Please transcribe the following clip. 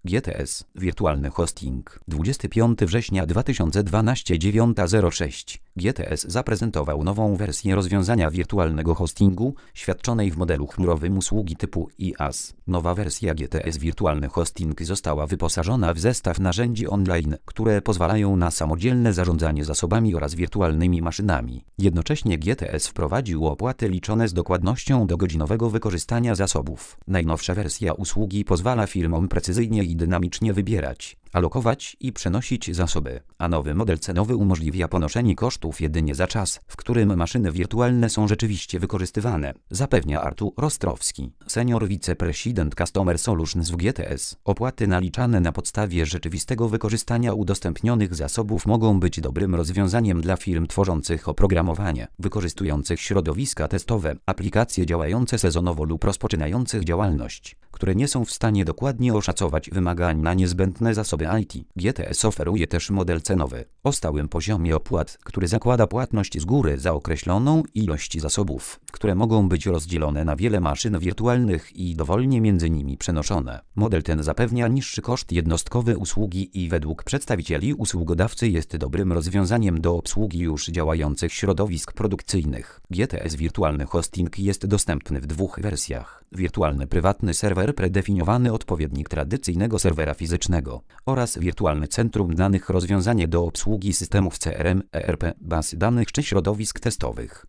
GTS, wirtualny hosting. 25 września 2012 9:06. GTS zaprezentował nową wersję rozwiązania wirtualnego hostingu, świadczonej w modelu chmurowym usługi typu IaaS. Nowa wersja GTS Wirtualny Hosting została wyposażona w zestaw narzędzi online, które pozwalają na samodzielne zarządzanie zasobami oraz wirtualnymi maszynami. Jednocześnie GTS wprowadził opłaty liczone z dokładnością do godzinowego wykorzystania zasobów. Najnowsza wersja usługi pozwala firmom precyzyjnie i dynamicznie wybierać, alokować i przenosić zasoby, a nowy model cenowy umożliwia ponoszenie kosztów jedynie za czas, w którym maszyny wirtualne są rzeczywiście wykorzystywane, zapewnia Artur Ostrowski, senior wiceprezydent Customer Solutions w GTS. Opłaty naliczane na podstawie rzeczywistego wykorzystania udostępnionych zasobów mogą być dobrym rozwiązaniem dla firm tworzących oprogramowanie, wykorzystujących środowiska testowe, aplikacje działające sezonowo lub rozpoczynających działalność, które nie są w stanie dokładnie oszacować wymagań na niezbędne zasoby IT. GTS oferuje też model cenowy o stałym poziomie opłat, który zakłada płatność z góry za określoną ilość zasobów, które mogą być rozdzielone na wiele maszyn wirtualnych i dowolnie między nimi przenoszone. Model ten zapewnia niższy koszt jednostkowy usługi i według przedstawicieli usługodawcy jest dobrym rozwiązaniem do obsługi już działających środowisk produkcyjnych. GTS Wirtualny Hosting jest dostępny w dwóch wersjach: wirtualny prywatny serwer predefiniowany odpowiednik tradycyjnego serwera fizycznego oraz wirtualne centrum danych, rozwiązanie do obsługi systemów CRM, ERP, baz danych czy środowisk testowych.